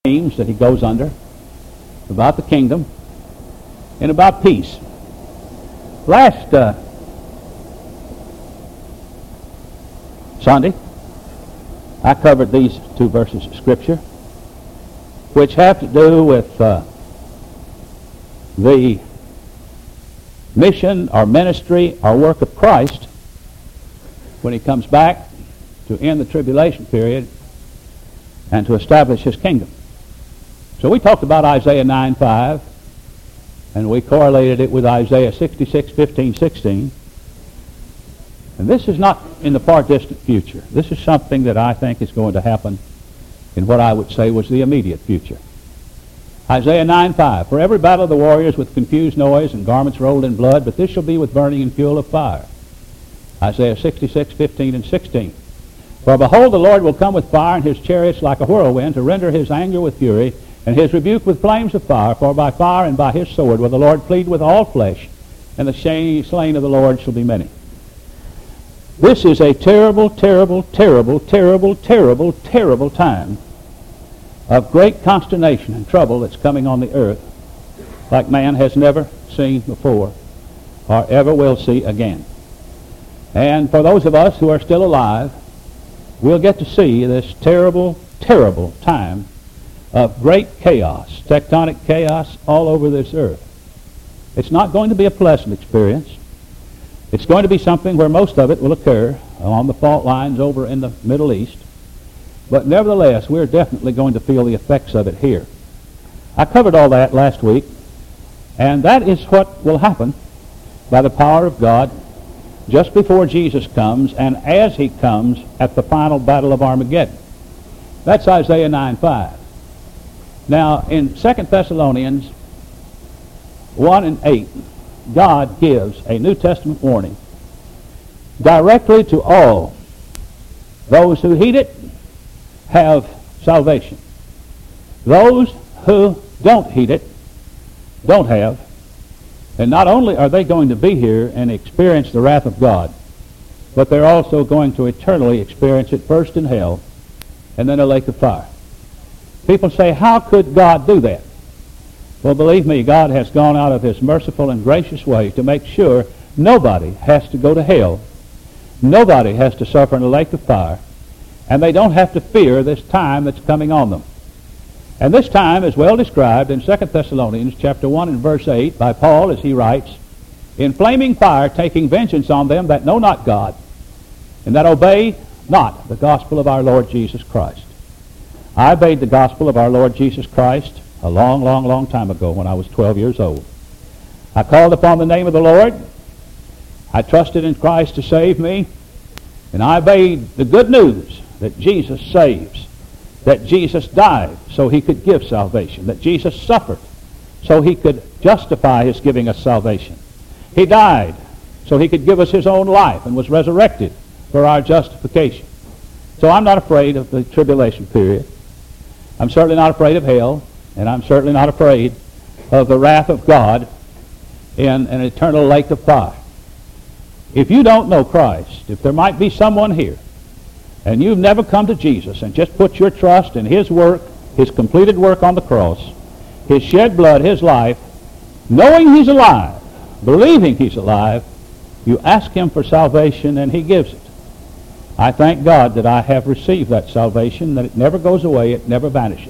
themes that he goes under about the kingdom and about peace. Last Sunday, I covered these two verses of Scripture, which have to do with the mission or ministry or work of Christ when he comes back to end the tribulation period and to establish his kingdom. So we talked about Isaiah 9:5, and we correlated it with Isaiah 66:15, 16. And this is not in the far distant future. This is something that I think is going to happen in what I would say was the immediate future. Isaiah 9:5, for every battle of the warriors with confused noise and garments rolled in blood, but this shall be with burning and fuel of fire. Isaiah 66:15 and 16. For behold, the Lord will come with fire, and his chariots like a whirlwind, to render his anger with fury, and his rebuke with flames of fire. For by fire and by his sword will the Lord plead with all flesh, and the slain of the Lord shall be many. This is a terrible, terrible, terrible, terrible, terrible, terrible time of great consternation and trouble that's coming on the earth like man has never seen before or ever will see again. And for those of us who are still alive, we'll get to see this terrible, terrible time of great chaos, tectonic chaos all over this earth. It's not going to be a pleasant experience. It's going to be something where most of it will occur along the fault lines over in the Middle East. But nevertheless, we're definitely going to feel the effects of it here. I covered all that last week, and that is what will happen by the power of God just before Jesus comes and as he comes at the final battle of Armageddon. That's Isaiah 9:5. Now, in 2 Thessalonians 1 and 8, God gives a New Testament warning directly to all those who heed it have salvation. Those who don't heed it don't have. And not only are they going to be here and experience the wrath of God, but they're also going to eternally experience it first in hell and then a lake of fire. People say, how could God do that? Well, believe me, God has gone out of his merciful and gracious way to make sure nobody has to go to hell. Nobody has to suffer in a lake of fire. And they don't have to fear this time that's coming on them. And this time is well described in 2 Thessalonians chapter 1 and verse 8 by Paul as he writes, in flaming fire taking vengeance on them that know not God, and that obey not the gospel of our Lord Jesus Christ. I obeyed the gospel of our Lord Jesus Christ a long, long, long time ago when I was 12 years old. I called upon the name of the Lord. I trusted in Christ to save me, and I obeyed the good news that Jesus saves, that Jesus died so he could give salvation, that Jesus suffered so he could justify his giving us salvation. He died so he could give us his own life and was resurrected for our justification. So I'm not afraid of the tribulation period. I'm certainly not afraid of hell, and I'm certainly not afraid of the wrath of God in an eternal lake of fire. If you don't know Christ, if there might be someone here and you've never come to Jesus and just put your trust in his work, his completed work on the cross, his shed blood, his life, knowing he's alive, believing he's alive, you ask him for salvation and he gives it. I thank God that I have received that salvation, that it never goes away, it never vanishes.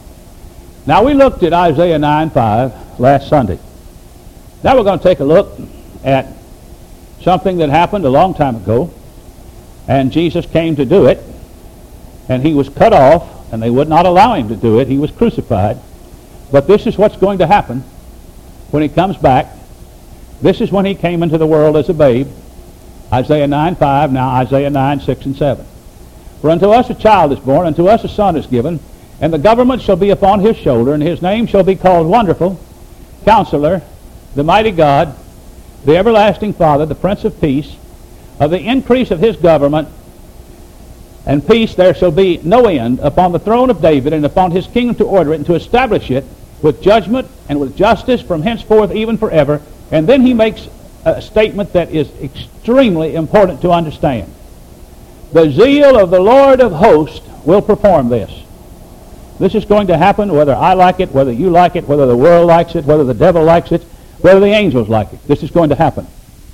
Now, we looked at Isaiah 9:5 last Sunday. Now we're going to take a look at something that happened a long time ago, and Jesus came to do it, and he was cut off, and they would not allow him to do it. He was crucified. But this is what's going to happen when he comes back. This is when he came into the world as a babe. Isaiah 9:5, now Isaiah 9:6 and 7. For unto us a child is born, unto us a son is given, and the government shall be upon his shoulder, and his name shall be called Wonderful, Counselor, the Mighty God, the Everlasting Father, the Prince of Peace. Of the increase of his government and peace there shall be no end upon the throne of David and upon his kingdom to order it and to establish it with judgment and with justice from henceforth even forever. And then he makes a statement that is extremely important to understand. The zeal of the Lord of hosts will perform this. This is going to happen whether I like it, whether you like it, whether the world likes it, whether the devil likes it, whether the angels like it. This is going to happen.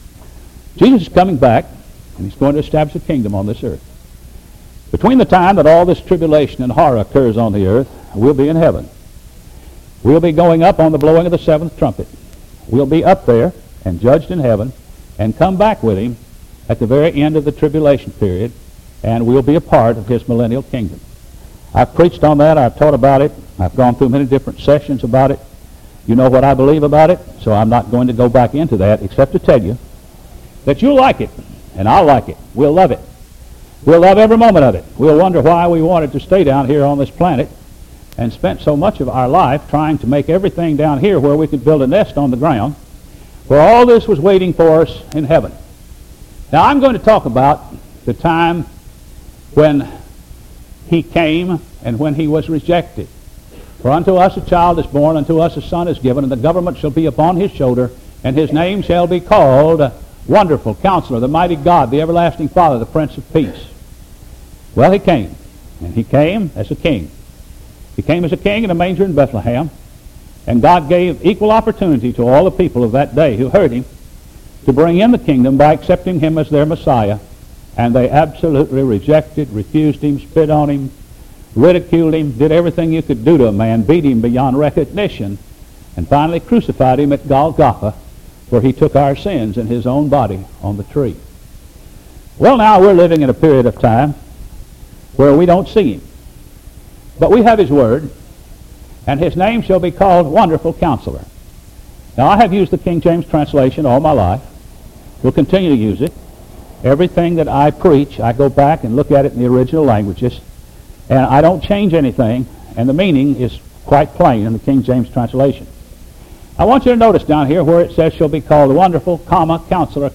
Jesus is coming back, and he's going to establish a kingdom on this earth. Between the time that all this tribulation and horror occurs on the earth, we'll be in heaven. We'll be going up on the blowing of the seventh trumpet. We'll be up there and judged in heaven and come back with him at the very end of the tribulation period, and we'll be a part of his millennial kingdom. I've preached on that. I've taught about it. I've gone through many different sessions about it. You know what I believe about it, so I'm not going to go back into that except to tell you that you'll like it, and I'll like it. We'll love it. We'll love every moment of it. We'll wonder why we wanted to stay down here on this planet and spent so much of our life trying to make everything down here where we could build a nest on the ground, where all this was waiting for us in heaven. Now, I'm going to talk about the time when he came and when he was rejected. For unto us a child is born, unto us a son is given, and the government shall be upon his shoulder, and his name shall be called Wonderful Counselor, the Mighty God, the Everlasting Father, the Prince of Peace. Well, he came, and he came as a king. He came as a king in a manger in Bethlehem, and God gave equal opportunity to all the people of that day who heard him to bring in the kingdom by accepting him as their Messiah, and they absolutely rejected, refused him, spit on him, ridiculed him, did everything you could do to a man, beat him beyond recognition, and finally crucified him at Golgotha, where he took our sins in his own body on the tree. Well, now we're living in a period of time where we don't see him. But we have his word, and his name shall be called Wonderful Counselor. Now, I have used the King James translation all my life. We'll continue to use it. Everything that I preach, I go back and look at it in the original languages, and I don't change anything, and the meaning is quite plain in the King James translation. I want you to notice down here where it says shall be called Wonderful, Counselor,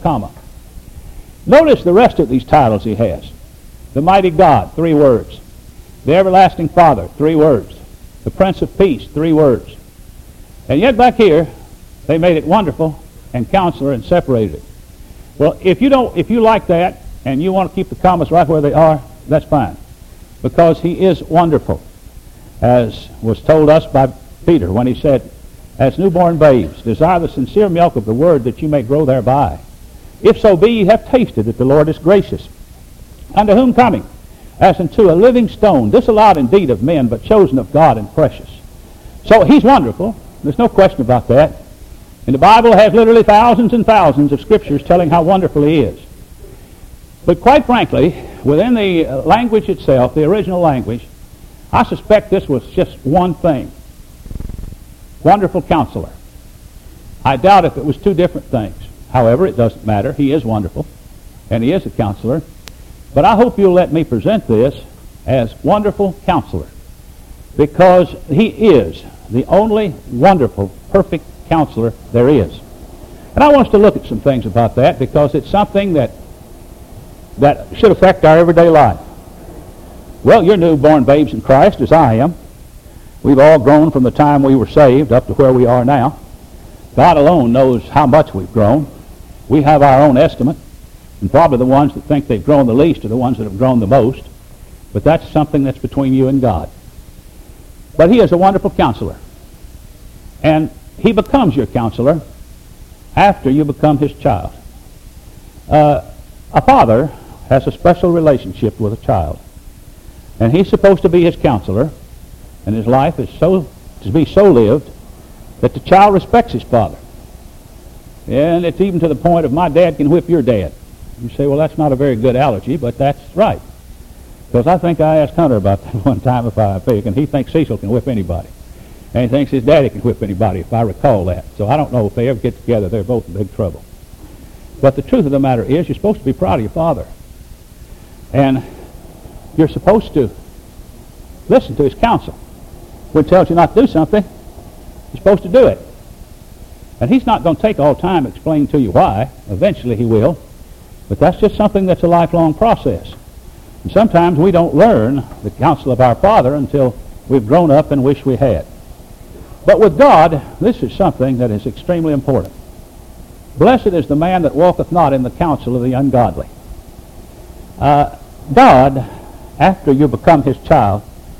Notice the rest of these titles he has. The Mighty God, 3 words. The Everlasting Father, 3 words. The Prince of Peace, 3 words. And yet back here, they made it Wonderful and Counselor and separated it. Well, if you like that and you want to keep the commas right where they are, that's fine. Because he is wonderful, as was told us by Peter when he said, as newborn babes, desire the sincere milk of the word that you may grow thereby. If so be ye have tasted that the Lord is gracious. Unto whom coming? As unto a living stone, disallowed indeed of men, but chosen of God and precious. So he's wonderful. There's no question about that. And the Bible has literally thousands and thousands of scriptures telling how wonderful he is. But quite frankly, within the language itself, the original language, I suspect this was just one thing. Wonderful Counselor. I doubt if it was 2 different things. However, it doesn't matter. He is wonderful, and he is a counselor. But I hope you'll let me present this as Wonderful Counselor, because he is the only wonderful, perfect counselor there is. And I want us to look at some things about that, because it's something that should affect our everyday life. Well, you're newborn babes in Christ, as I am. We've all grown from the time we were saved up to where we are now. God alone knows how much we've grown. We have our own estimate, and probably the ones that think they've grown the least are the ones that have grown the most. But that's something that's between you and God. But he is a wonderful counselor. And he becomes your counselor after you become his child. A father has a special relationship with a child. And he's supposed to be his counselor, and his life is to be so lived that the child respects his father. And it's even to the point of my dad can whip your dad. You say, well, that's not a very good analogy, but that's right. Because I think I asked Hunter about that one time if I pick, and he thinks Cecil can whip anybody. And he thinks his daddy can whip anybody, if I recall that. So I don't know if they ever get together. They're both in big trouble. But the truth of the matter is, you're supposed to be proud of your father. And you're supposed to listen to his counsel. When he tells you not to do something, you're supposed to do it. And he's not going to take all time explaining to you why. Eventually he will. But that's just something that's a lifelong process. And sometimes we don't learn the counsel of our Father until we've grown up and wish we had. But with God, this is something that is extremely important. Blessed is the man that walketh not in the counsel of the ungodly. God, after you become his child,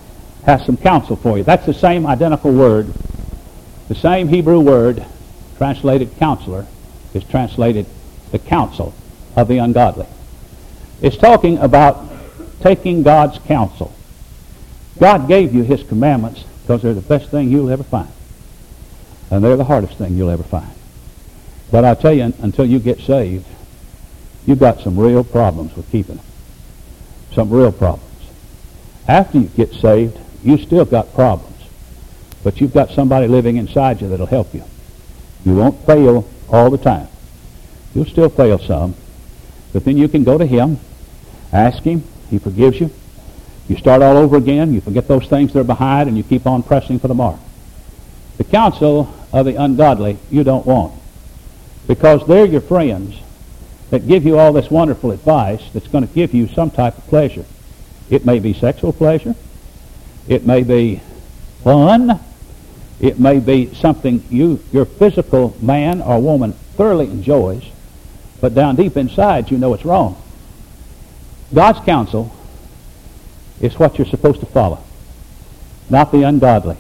has some counsel for you. That's the same identical word. The same Hebrew word translated counselor is translated the counsel of the ungodly. It's talking about taking God's counsel. God gave you His commandments because they're the best thing you'll ever find. And they're the hardest thing you'll ever find. But I tell you, until you get saved, you've got some real problems with keeping them. Some real problems. After you get saved, you still got problems. But you've got somebody living inside you that'll help you. You won't fail all the time. You'll still fail some. But then you can go to Him, ask Him, He forgives you. You start all over again, you forget those things that are behind, and you keep on pressing for the mark. The counsel of the ungodly you don't want, because they're your friends that give you all this wonderful advice that's going to give you some type of pleasure. It may be sexual pleasure. It may be fun. It may be something your physical man or woman thoroughly enjoys, but down deep inside you know it's wrong. God's counsel is what you're supposed to follow, not the ungodly.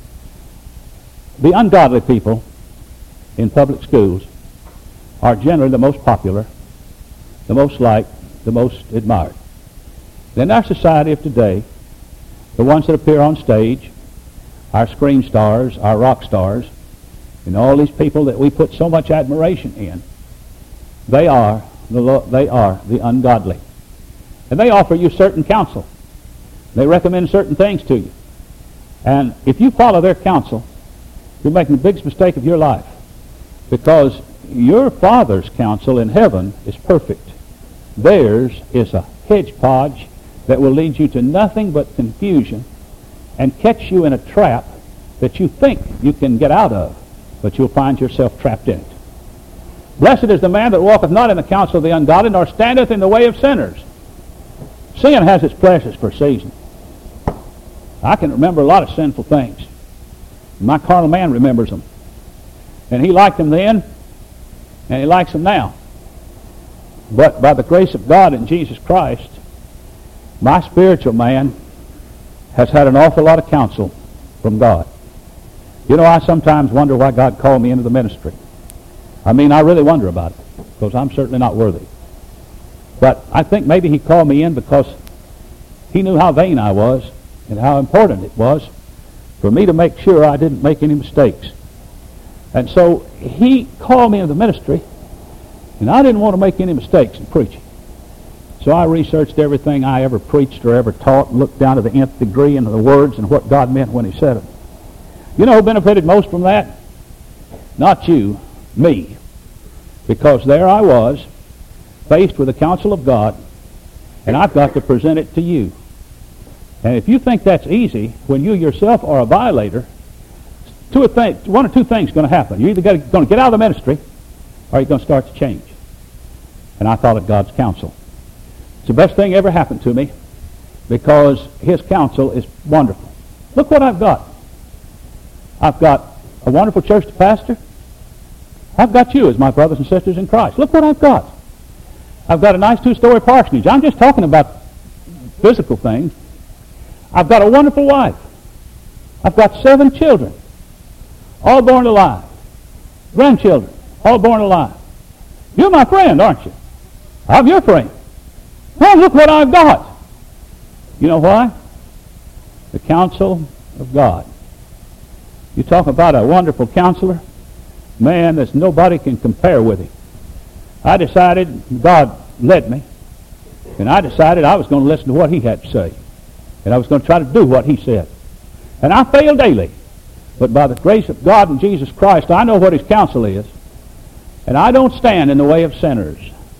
The ungodly people in public schools are generally the most popular, the most liked, the most admired. In our society of today, the ones that appear on stage, our screen stars, our rock stars, and all these people that we put so much admiration in, they are the ungodly. And they offer you certain counsel. They recommend certain things to you. And if you follow their counsel, you're making the biggest mistake of your life, because your Father's counsel in heaven is perfect. Theirs is a hodgepodge that will lead you to nothing but confusion and catch you in a trap that you think you can get out of, but you'll find yourself trapped in it. Blessed is the man that walketh not in the counsel of the ungodly, nor standeth in the way of sinners. Sin has its pleasures for a season. I can remember a lot of sinful things. My carnal man remembers them. And he liked them then, and he likes them now. But by the grace of God in Jesus Christ, my spiritual man has had an awful lot of counsel from God. You know, I sometimes wonder why God called me into the ministry. I mean, I really wonder about it, because I'm certainly not worthy. But I think maybe He called me in because He knew how vain I was and how important it was for me to make sure I didn't make any mistakes. And so He called me into the ministry, and I didn't want to make any mistakes in preaching. So I researched everything I ever preached or ever taught and looked down to the nth degree into the words and what God meant when He said them. You know who benefited most from that? Not you, me. Because there I was, faced with the counsel of God, and I've got to present it to you. And if you think that's easy, when you yourself are a violator, one or two things are going to happen. You're either going to get out of the ministry, or you're going to start to change. And I thought of God's counsel. It's the best thing ever happened to me, because His counsel is wonderful. Look what I've got. I've got a wonderful church to pastor. I've got you as my brothers and sisters in Christ. Look what I've got. I've got a nice 2-story parsonage. I'm just talking about physical things. I've got a wonderful wife. I've got 7 children, all born alive. Grandchildren, all born alive. You're my friend, aren't you? I'm your friend. Well, look what I've got. You know why? The counsel of God. You talk about a wonderful counselor. Man, there's nobody can compare with him. I decided, God led me, and I decided I was going to listen to what He had to say. And I was going to try to do what He said. And I fail daily. But by the grace of God and Jesus Christ, I know what His counsel is. And I don't stand in the way of sinners.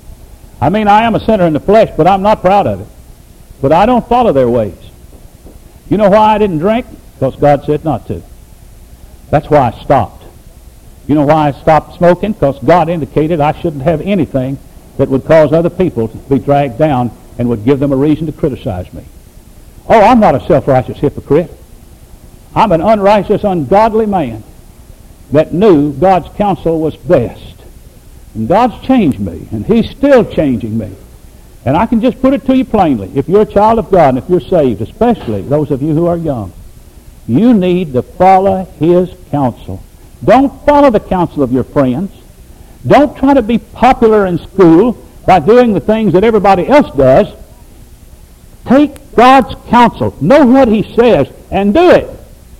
I mean, I am a sinner in the flesh, but I'm not proud of it. But I don't follow their ways. You know why I didn't drink? Because God said not to. That's why I stopped. You know why I stopped smoking? Because God indicated I shouldn't have anything that would cause other people to be dragged down and would give them a reason to criticize me. Oh, I'm not a self-righteous hypocrite. I'm an unrighteous, ungodly man that knew God's counsel was best. And God's changed me, and He's still changing me. And I can just put it to you plainly. If you're a child of God and if you're saved, especially those of you who are young, you need to follow His counsel. Don't follow the counsel of your friends. Don't try to be popular in school by doing the things that everybody else does. Take God's counsel. Know what He says and do it.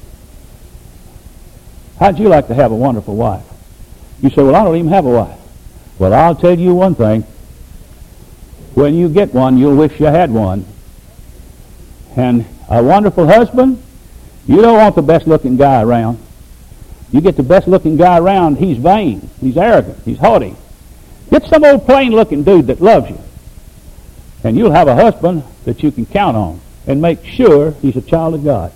How'd you like to have a wonderful wife? You say, well, I don't even have a wife. Well, I'll tell you one thing. When you get one, you'll wish you had one. And a wonderful husband, you don't want the best-looking guy around. You get the best-looking guy around, he's vain, he's arrogant, he's haughty. Get some old plain-looking dude that loves you. And you'll have a husband that you can count on and make sure he's a child of God.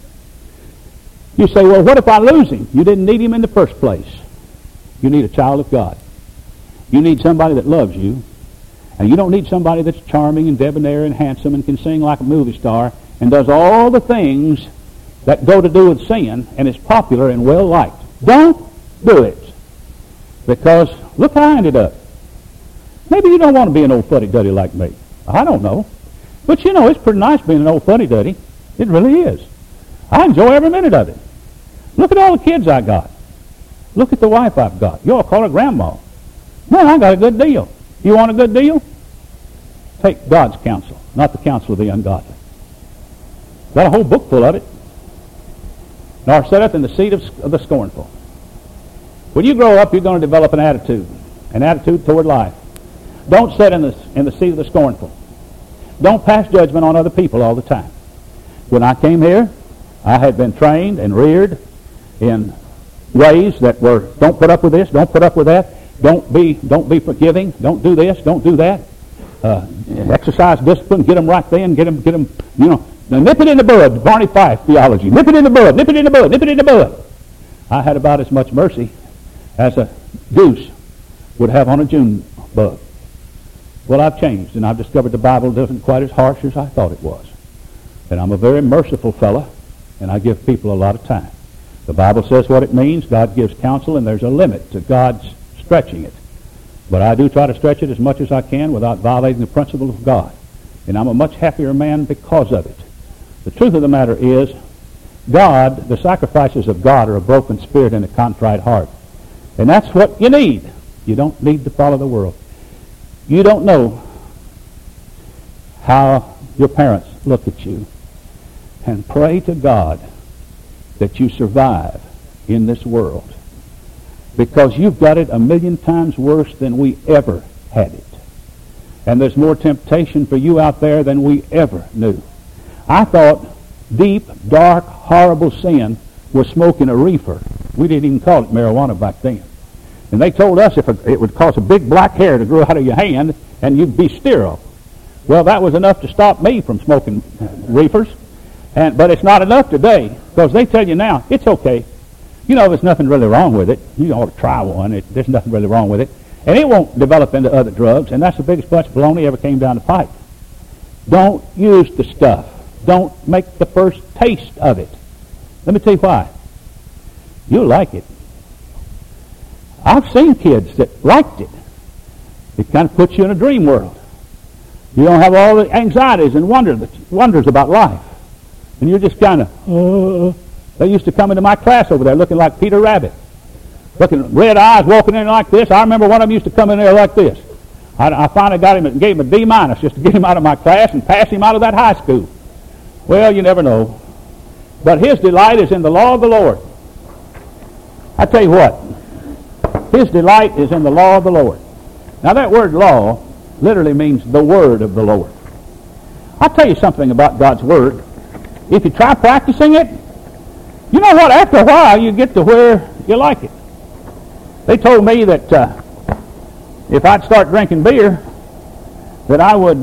You say, well, what if I lose him? You didn't need him in the first place. You need a child of God. You need somebody that loves you. And you don't need somebody that's charming and debonair and handsome and can sing like a movie star and does all the things that go to do with sin and is popular and well liked. Don't do it. Because look how I ended up. Maybe you don't want to be an old fuddy-duddy like me. I don't know. But you know, it's pretty nice being an old fuddy-duddy. It really is. I enjoy every minute of it. Look at all the kids I got. Look at the wife I've got. You all call her grandma. Man, I got a good deal. You want a good deal? Take God's counsel, not the counsel of the ungodly. Got a whole book full of it. Nor sitteth in the seat of the scornful. When you grow up, you're going to develop an attitude toward life. Don't sit in the seat of the scornful. Don't pass judgment on other people all the time. When I came here, I had been trained and reared in ways that were, don't put up with this, don't put up with that, don't be forgiving, don't do this, don't do that. Exercise discipline, get them right then, get them, you know, now nip it in the bud, Barney Fife theology. Nip it in the bud, nip it in the bud, nip it in the bud. I had about as much mercy as a goose would have on a June bug. Well, I've changed, and I've discovered the Bible isn't quite as harsh as I thought it was. And I'm a very merciful fella, and I give people a lot of time. The Bible says what it means. God gives counsel, and there's a limit to God's stretching it. But I do try to stretch it as much as I can without violating the principle of God. And I'm a much happier man because of it. The truth of the matter is, God, the sacrifices of God are a broken spirit and a contrite heart. And that's what you need. You don't need to follow the world. You don't know how your parents look at you. And pray to God that you survive in this world. Because you've got it 1,000,000 times worse than we ever had it. And there's more temptation for you out there than we ever knew. I thought deep, dark, horrible sin was smoking a reefer. We didn't even call it marijuana back then. And they told us it would cause a big black hair to grow out of your hand and you'd be sterile. Well, that was enough to stop me from smoking reefers. But it's not enough today, because they tell you now, it's okay. You know, there's nothing really wrong with it. You ought to try one. There's nothing really wrong with it. And it won't develop into other drugs, and that's the biggest bunch of baloney ever came down the pipe. Don't use the stuff. Don't make the first taste of it. Let me tell you why. You'll like it. I've seen kids that liked it. It kind of puts you in a dream world. You don't have all the anxieties and wonders about life. And you're just kind of, They used to come into my class over there looking like Peter Rabbit. Looking, red eyes, walking in like this. I remember one of them used to come in there like this. I finally got him and gave him a D- just to get him out of my class and pass him out of that high school. Well, you never know. But his delight is in the law of the Lord. I tell you what. His delight is in the law of the Lord. Now that word law literally means the word of the Lord. I'll tell you something about God's word. If you try practicing it, you know what? After a while, you get to where you like it. They told me that if I'd start drinking beer, that I would,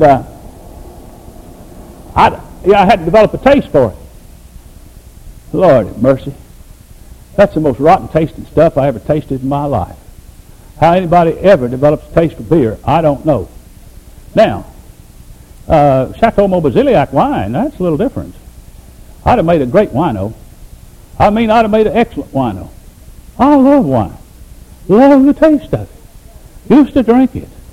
I had to develop a taste for it. Lord have mercy. That's the most rotten tasting stuff I ever tasted in my life. How anybody ever develops a taste for beer, I don't know. Now, Chateau Mont Basiliac wine, that's a little different. I'd have made a great wino. I mean, I'd have made an excellent wino. I love wine. Love the taste of it. Used to drink it.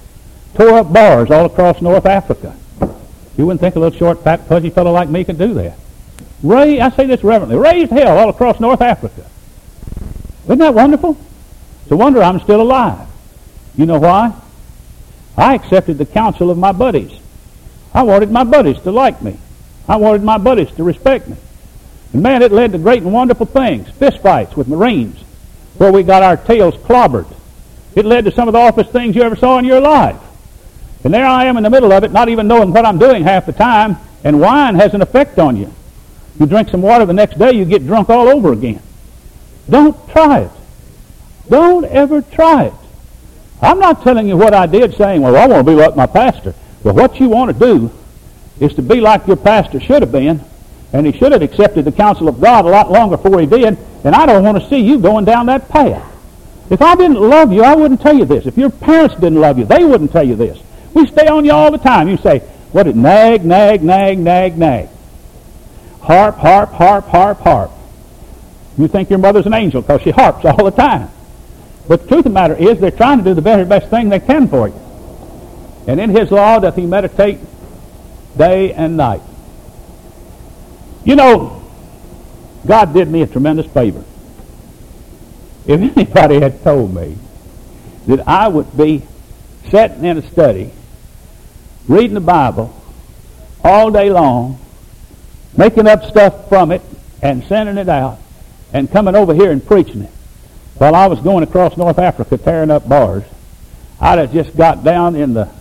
tore up bars all across North Africa. You wouldn't think a little short, fat, pudgy fellow like me could do that. I say this reverently, raised hell all across North Africa. Isn't that wonderful? It's a wonder I'm still alive. You know why? I accepted the counsel of my buddies. I wanted my buddies to like me. I wanted my buddies to respect me. And man, it led to great and wonderful things. Fist fights with Marines, where we got our tails clobbered. It led to some of the awfulest things you ever saw in your life. And there I am in the middle of it, not even knowing what I'm doing half the time, and wine has an effect on you. You drink some water the next day, you get drunk all over again. Don't try it. Don't ever try it. I'm not telling you what I did saying, well, I want to be like my pastor. But what you want to do is to be like your pastor should have been, and he should have accepted the counsel of God a lot longer before he did, and I don't want to see you going down that path. If I didn't love you, I wouldn't tell you this. If your parents didn't love you, they wouldn't tell you this. We stay on you all the time. You say, what is nag, nag, nag, nag, nag. Harp, harp, harp, harp, harp. You think your mother's an angel because she harps all the time. But the truth of the matter is they're trying to do the very best thing they can for you. And in his law doth he meditate day and night. You know, God did me a tremendous favor. If anybody had told me that I would be sitting in a study, reading the Bible all day long, making up stuff from it and sending it out, and coming over here and preaching it, while I was going across North Africa tearing up bars, I'd have just got down in the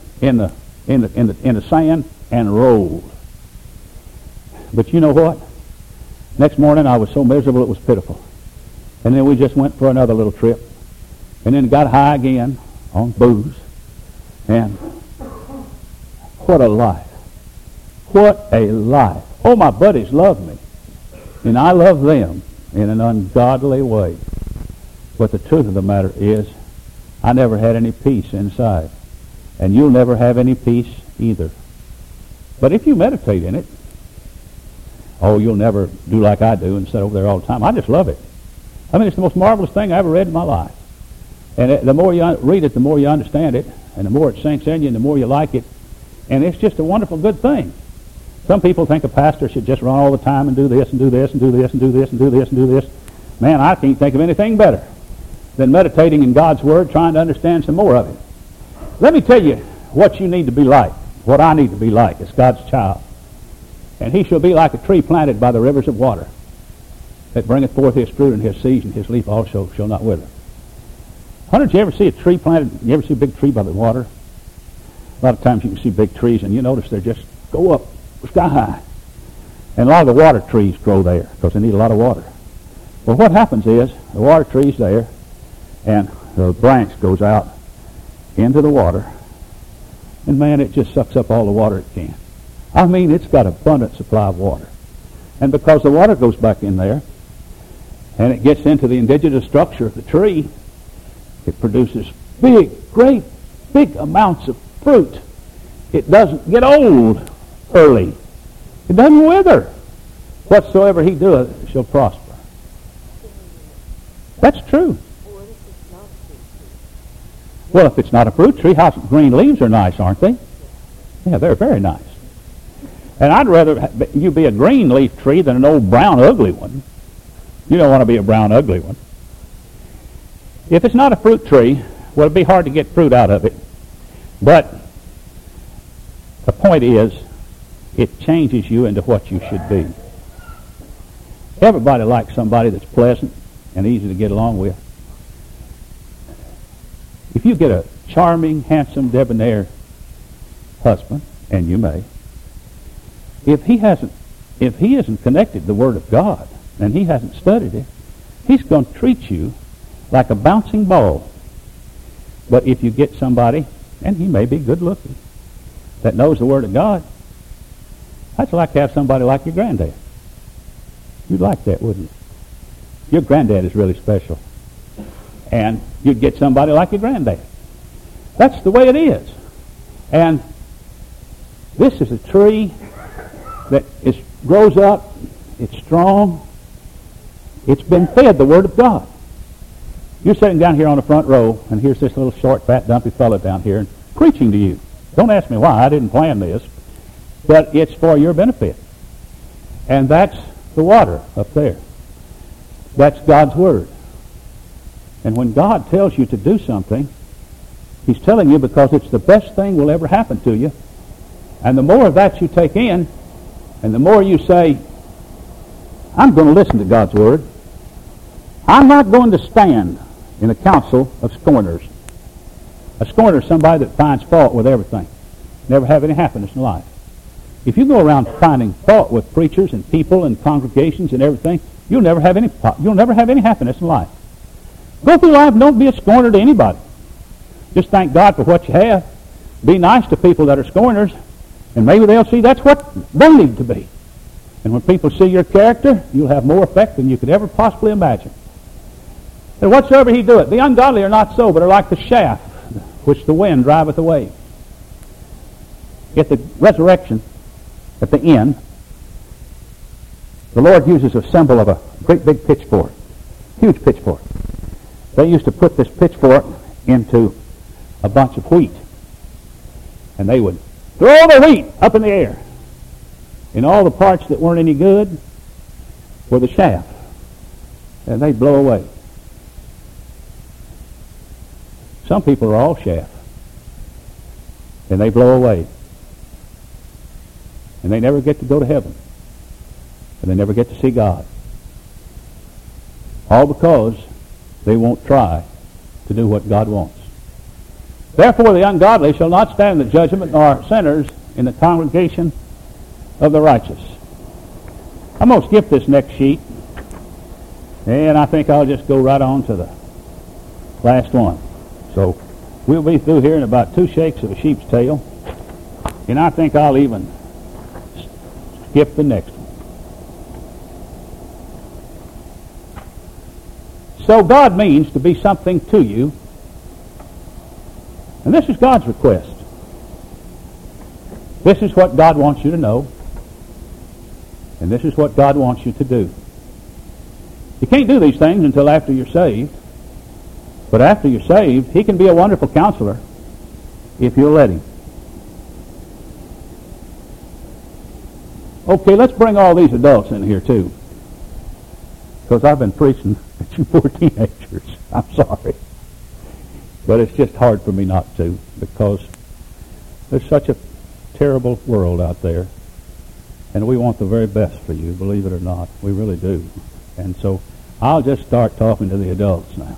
sand and rolled. But you know what? Next morning I was so miserable it was pitiful. And then we just went for another little trip, and then got high again on booze. And what a life. What a life. Oh, my buddies love me, and I love them in an ungodly way. But the truth of the matter is, I never had any peace inside. And you'll never have any peace either. But if you meditate in it, oh, you'll never do like I do and sit over there all the time. I just love it. I mean, it's the most marvelous thing I ever read in my life. And the more you read it, the more you understand it, and the more it sinks in you, and the more you like it. And it's just a wonderful, good thing. Some people think a pastor should just run all the time and do this and do this and do this and do this and do this and do this. Man, I can't think of anything better than meditating in God's Word, trying to understand some more of it. Let me tell you what you need to be like, what I need to be like as God's child. And he shall be like a tree planted by the rivers of water, that bringeth forth his fruit in his season, his leaf also shall not wither. Did you ever see a tree planted? You ever see a big tree by the water? A lot of times you can see big trees, and you notice they just go up sky high. And a lot of the water trees grow there because they need a lot of water. Well, what happens is the water tree's there, and the branch goes out into the water, and man, it just sucks up all the water it can. I mean, it's got abundant supply of water. And because the water goes back in there, and it gets into the indigenous structure of the tree, it produces great big amounts of fruit. It doesn't get old early. It doesn't wither. Whatsoever he doeth shall prosper. That's true. Well, if it's not a fruit tree, how green leaves are nice, aren't they? Yeah, they're very nice. And I'd rather you be a green leaf tree than an old brown ugly one. You don't want to be a brown ugly one. If it's not a fruit tree, well, it'd be hard to get fruit out of it. But the point is, it changes you into what you should be. Everybody likes somebody that's pleasant and easy to get along with. If you get a charming, handsome, debonair husband, and you may, if he isn't connected to the Word of God, and he hasn't studied it, he's going to treat you like a bouncing ball. But if you get somebody, and he may be good looking, that knows the Word of God, that's like to have somebody like your granddad. You'd like that, wouldn't you? Your granddad is really special. And you'd get somebody like your granddad. That's the way it is. And this is a tree that grows up, it's strong, it's been fed the Word of God. You're sitting down here on the front row, and here's this little short, fat, dumpy fellow down here, and preaching to you. Don't ask me why. I didn't plan this. But it's for your benefit. And that's the water up there. That's God's Word. And when God tells you to do something, He's telling you because it's the best thing will ever happen to you. And the more of that you take in, and the more you say, I'm going to listen to God's Word. I'm not going to stand in a council of scorners. A scorner is somebody that finds fault with everything. Never have any happiness in life. If you go around finding fault with preachers and people and congregations and everything, you'll never have any happiness in life. Go through life and don't be a scorner to anybody. Just thank God for what you have. Be nice to people that are scorners, and maybe they'll see that's what they need to be. And when people see your character, you'll have more effect than you could ever possibly imagine. And whatsoever he doeth, the ungodly are not so, but are like the shaft which the wind driveth away. At the resurrection, at the end, the Lord uses a symbol of a great big pitchfork, huge pitchfork. They used to put this pitchfork into a bunch of wheat, and they would throw the wheat up in the air, and all the parts that weren't any good were the shaft, and they'd blow away. Some people are all shaft, and they blow away, and they never get to go to heaven, and they never get to see God, all because they won't try to do what God wants. Therefore the ungodly shall not stand in the judgment, nor sinners in the congregation of the righteous. I'm going to skip this next sheet, and I think I'll just go right on to the last one. So we'll be through here in about 2 shakes of a sheep's tail, and I think I'll even skip the next one. So God means to be something to you, and this is God's request. This is what God wants you to know, and this is what God wants you to do. You can't do these things until after you're saved, but after you're saved, He can be a wonderful counselor if you'll let Him. Okay, let's bring all these adults in here too, because I've been preaching at you poor teenagers. I'm sorry. But it's just hard for me not to, because there's such a terrible world out there, and we want the very best for you, believe it or not. We really do. And so I'll just start talking to the adults now.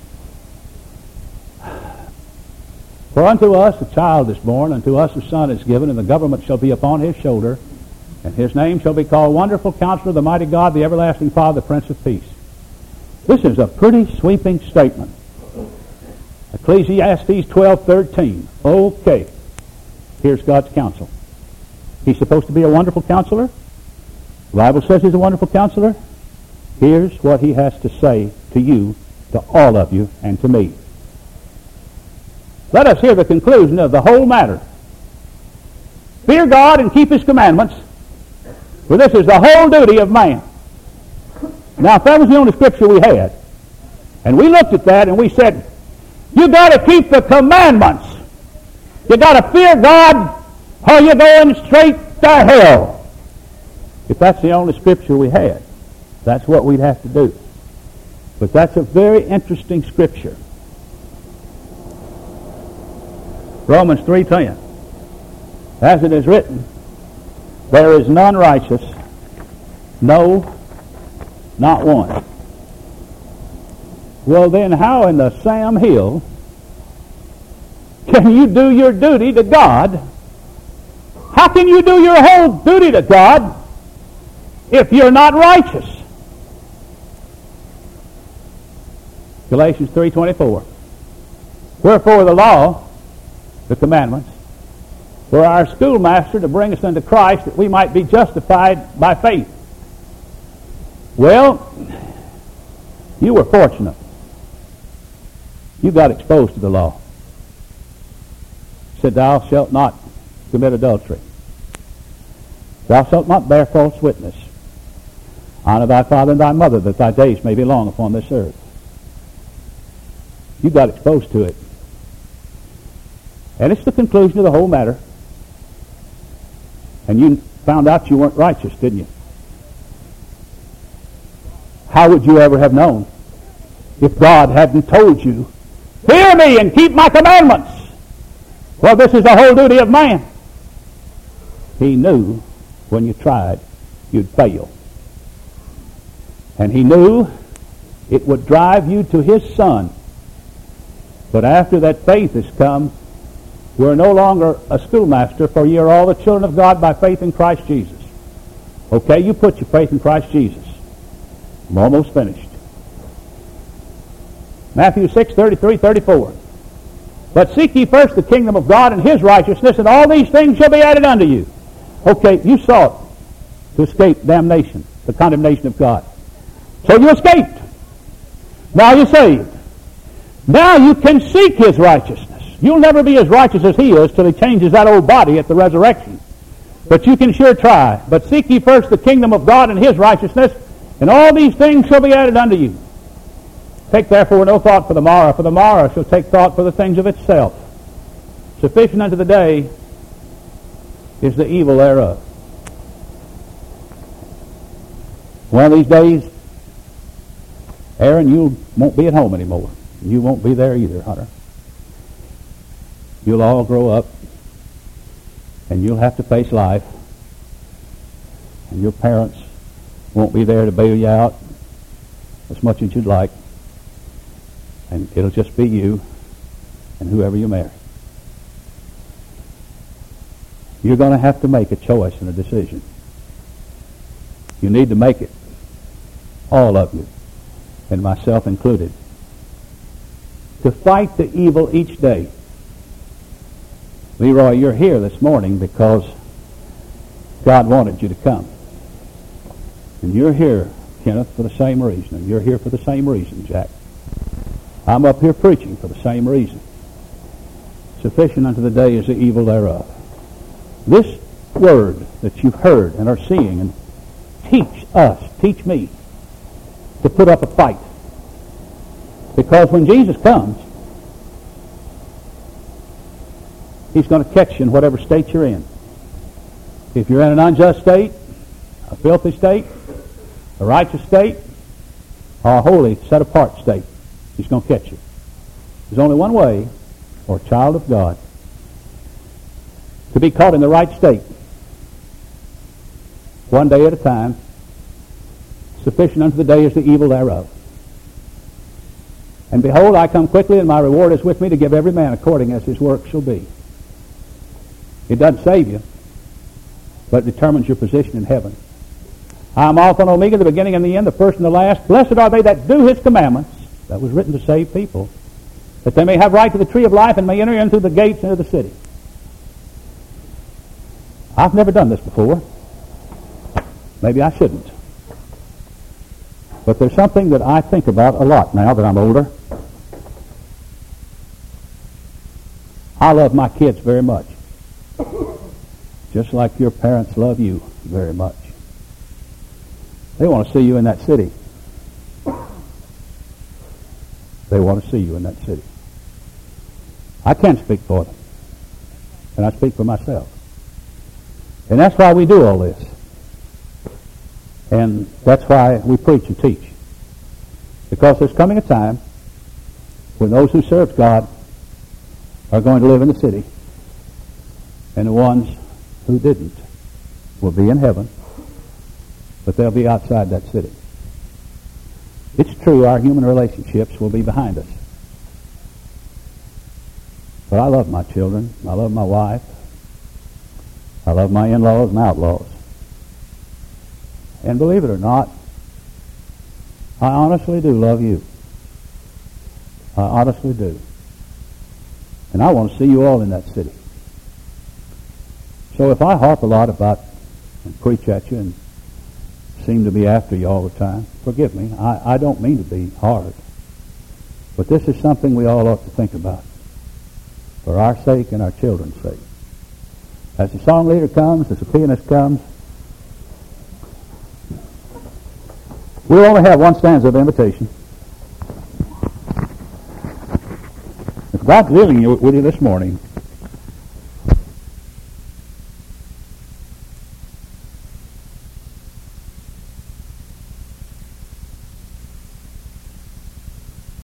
For unto us a child is born, unto us a son is given, and the government shall be upon his shoulder, and his name shall be called Wonderful Counselor, the Mighty God, the Everlasting Father, the Prince of Peace. This is a pretty sweeping statement. Ecclesiastes 12:13. Okay, here's God's counsel. He's supposed to be a wonderful counselor. The Bible says He's a wonderful counselor. Here's what He has to say to you, to all of you, and to me. Let us hear the conclusion of the whole matter. Fear God and keep His commandments, for this is the whole duty of man. Now, if that was the only scripture we had, and we looked at that and we said, you got to keep the commandments. You got to fear God, or you're going straight to hell. If that's the only scripture we had, that's what we'd have to do. But that's a very interesting scripture. Romans 3:10. As it is written, there is none righteous, no, not one. Well then, how in the Sam Hill can you do your duty to God? How can you do your whole duty to God if you're not righteous? Galatians 3:24. Wherefore the law, the commandments, were our schoolmaster to bring us unto Christ, that we might be justified by faith. Well, you were fortunate. You got exposed to the law. It said, thou shalt not commit adultery. Thou shalt not bear false witness. Honor thy father and thy mother, that thy days may be long upon this earth. You got exposed to it. And it's the conclusion of the whole matter. And you found out you weren't righteous, didn't you? How would you ever have known if God hadn't told you, "Fear me and keep my commandments"? Well, this is the whole duty of man. He knew when you tried, you'd fail. And he knew it would drive you to his Son. But after that faith has come, we're no longer a schoolmaster, for ye are all the children of God by faith in Christ Jesus. Okay, you put your faith in Christ Jesus. I'm almost finished. Matthew 6:33-34. But seek ye first the kingdom of God and his righteousness, and all these things shall be added unto you. Okay, you sought to escape damnation, the condemnation of God. So you escaped. Now you're saved. Now you can seek his righteousness. You'll never be as righteous as he is till he changes that old body at the resurrection. But you can sure try. But seek ye first the kingdom of God and his righteousness, and all these things shall be added unto you. Take therefore no thought for the morrow shall take thought for the things of itself. Sufficient unto the day is the evil thereof. One of these days, Aaron, you won't be at home anymore. You won't be there either, Hunter. You'll all grow up, and you'll have to face life, and your parents won't be there to bail you out as much as you'd like, and it'll just be you and whoever you marry. You're going to have to make a choice and a decision. You need to make it, all of you, and myself included, to fight the evil each day. Leroy, you're here this morning because God wanted you to come. And you're here, Kenneth, for the same reason. And you're here for the same reason, Jack. I'm up here preaching for the same reason. Sufficient unto the day is the evil thereof. This word that you've heard and are seeing, and teach me to put up a fight. Because when Jesus comes, he's going to catch you in whatever state you're in. If you're in an unjust state, a filthy state, a righteous state, or a holy, set-apart state, he's going to catch you. There's only one way for a child of God to be caught in the right state, one day at a time. Sufficient unto the day is the evil thereof. And behold, I come quickly, and my reward is with me to give every man according as his work shall be. It doesn't save you, but it determines your position in heaven. I am Alpha and Omega, the beginning and the end, the first and the last. Blessed are they that do his commandments. That was written to save people, that they may have right to the tree of life and may enter in through the gates into the city. I've never done this before. Maybe I shouldn't. But there's something that I think about a lot now that I'm older. I love my kids very much. Just like your parents love you very much. They want to see you in that city. They want to see you in that city. I can't speak for them. And I speak for myself. And that's why we do all this. And that's why we preach and teach. Because there's coming a time when those who served God are going to live in the city, and the ones who didn't will be in heaven, but they'll be outside that city. It's true, our human relationships will be behind us. But I love my children. I love my wife. I love my in-laws and outlaws. And believe it or not, I honestly do love you. I honestly do. And I want to see you all in that city. So if I harp a lot about and preach at you and seem to be after you all the time, forgive me. I don't mean to be hard. But this is something we all ought to think about for our sake and our children's sake. As the song leader comes, as the pianist comes, we'll only have one stanza of invitation. If God's dealing with you this morning,